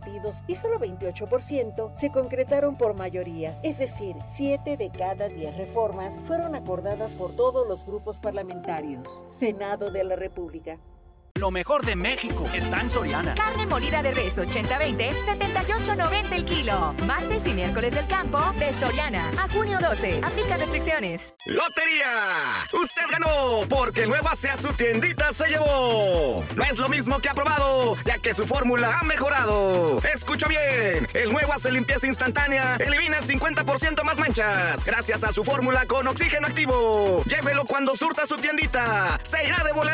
partidos y solo 28% se concretaron por mayoría. Es decir, 7 de cada 10 reformas fueron acordadas por todos los grupos parlamentarios. Senado de la República. Lo mejor de México está en Soriana. Carne molida de res 80-20, 78.90 el kilo. Martes y miércoles del campo de Soriana. A junio 12. Aplica restricciones. ¡Lotería! Usted ganó porque el nuevo Hacia su tiendita se llevó. No es lo mismo que aprobado, ya que su fórmula ha mejorado. Escucha bien. El nuevo Hace limpieza instantánea elimina el 50% más manchas. Gracias a su fórmula con oxígeno activo. Llévelo cuando surta su tiendita. Se irá de volada